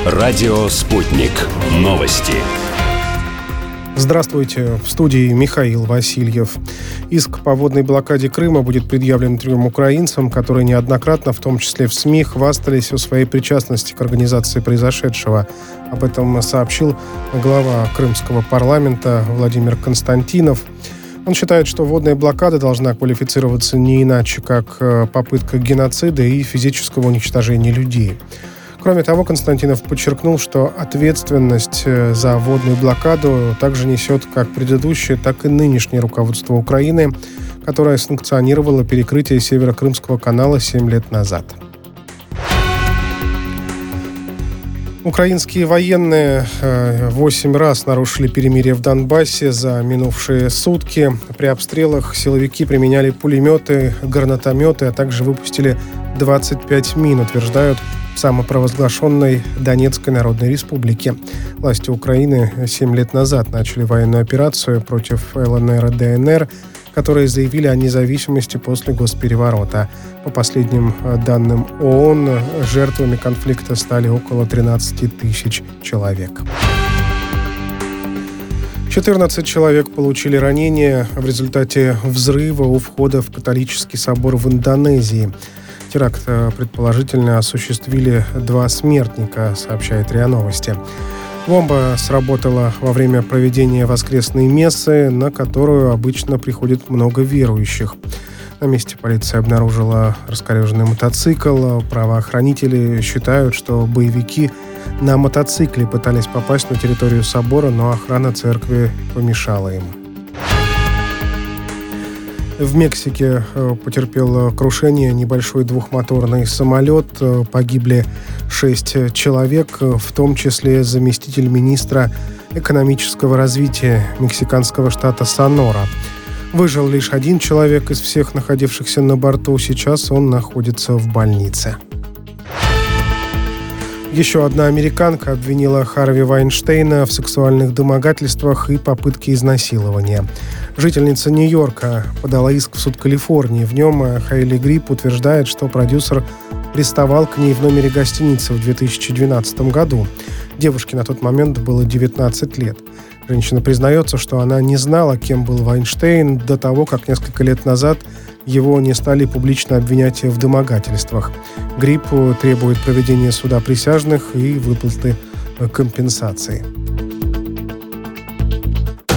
Радио «Спутник». Новости. Здравствуйте. В студии Михаил Васильев. Иск по водной блокаде Крыма будет предъявлен 3 украинцам, которые неоднократно, в том числе в СМИ, хвастались о своей причастности к организации произошедшего. Об этом сообщил глава крымского парламента Владимир Константинов. Он считает, что водная блокада должна квалифицироваться не иначе, как попытка геноцида и физического уничтожения людей. Кроме того, Константинов подчеркнул, что ответственность за водную блокаду также несет как предыдущее, так и нынешнее руководство Украины, которое санкционировало перекрытие Северо-Крымского канала 7 лет назад. Украинские военные 8 раз нарушили перемирие в Донбассе за минувшие сутки. При обстрелах силовики применяли пулеметы, гранатометы, а также выпустили 25 мин, утверждают в самопровозглашенной Донецкой Народной Республике. Власти Украины 7 лет назад начали военную операцию против ЛНР и ДНР, которые заявили о независимости после госпереворота. По последним данным ООН, жертвами конфликта стали около 13 тысяч человек. 14 человек получили ранения в результате взрыва у входа в католический собор в Индонезии. Теракт предположительно осуществили 2 смертника, сообщает РИА Новости. Бомба сработала во время проведения воскресной мессы, на которую обычно приходит много верующих. На месте полиция обнаружила раскореженный мотоцикл. Правоохранители считают, что боевики на мотоцикле пытались попасть на территорию собора, но охрана церкви помешала им. В Мексике потерпел крушение небольшой двухмоторный самолет. Погибли 6 человек, в том числе заместитель министра экономического развития мексиканского штата Сонора. Выжил лишь 1 человек из всех находившихся на борту. Сейчас он находится в больнице. Еще одна американка обвинила Харви Вайнштейна в сексуальных домогательствах и попытке изнасилования. Жительница Нью-Йорка подала иск в суд Калифорнии. В нем Хейли Грип утверждает, что продюсер приставал к ней в номере гостиницы в 2012 году. Девушке на тот момент было 19 лет. Женщина признается, что она не знала, кем был Вайнштейн до того, как несколько лет назад его не стали публично обвинять в домогательствах. Грип требует проведения суда присяжных и выплаты компенсации.